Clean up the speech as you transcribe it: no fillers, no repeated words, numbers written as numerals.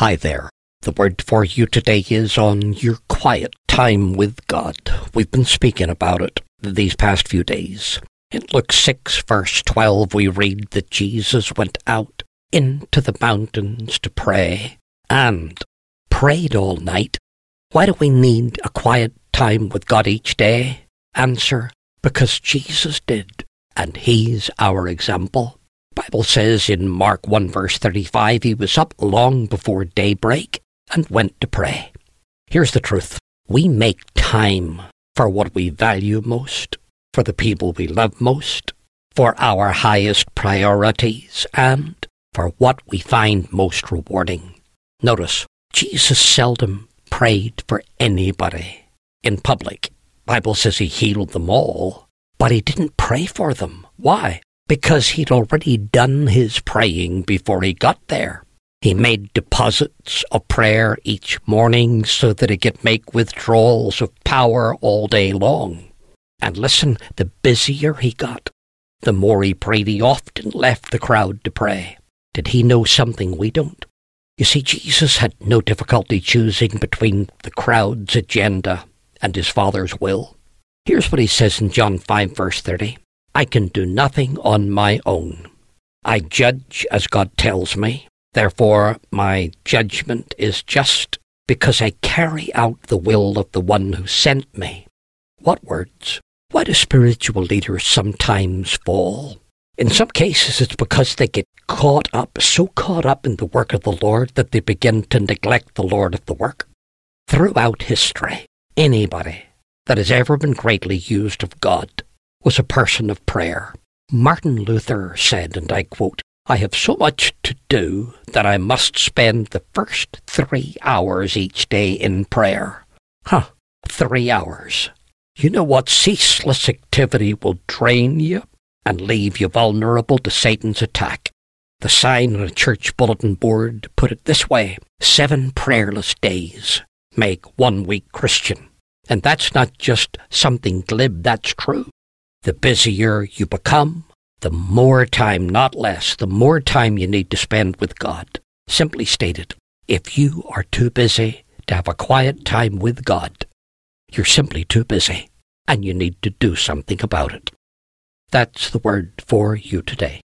Hi there. The word for you today is on your quiet time with God. We've been speaking about it these past few days. In Luke 6, verse 12, we read that Jesus went out into the mountains to pray and prayed all night. Why do we need a quiet time with God each day? Answer, because Jesus did, and He's our example. The Bible says in Mark 1 verse 35, He was up long before daybreak and went to pray. Here's the truth. We make time for what we value most, for the people we love most, for our highest priorities, and for what we find most rewarding. Notice, Jesus seldom prayed for anybody in public. The Bible says He healed them all, but He didn't pray for them. Why? Because He'd already done His praying before He got there. He made deposits of prayer each morning so that He could make withdrawals of power all day long. And listen, the busier He got, the more He prayed. He often left the crowd to pray. Did He know something we don't? You see, Jesus had no difficulty choosing between the crowd's agenda and His Father's will. Here's what He says in John 5 verse 30. I can do nothing on my own. I judge as God tells me. Therefore, my judgment is just because I carry out the will of the one who sent me. What words? Why do spiritual leaders sometimes fall? In some cases, it's because they get so caught up in the work of the Lord that they begin to neglect the Lord of the work. Throughout history, anybody that has ever been greatly used of God was a person of prayer. Martin Luther said, and I quote, I have so much to do that I must spend the first 3 hours each day in prayer. 3 hours. You know what ceaseless activity will drain you and leave you vulnerable to Satan's attack. The sign on a church bulletin board put it this way, 7 prayerless days make 1 week Christian. And that's not just something glib, that's true. The busier you become, the more time, not less, the more time you need to spend with God. Simply stated, if you are too busy to have a quiet time with God, you're simply too busy, and you need to do something about it. That's the word for you today.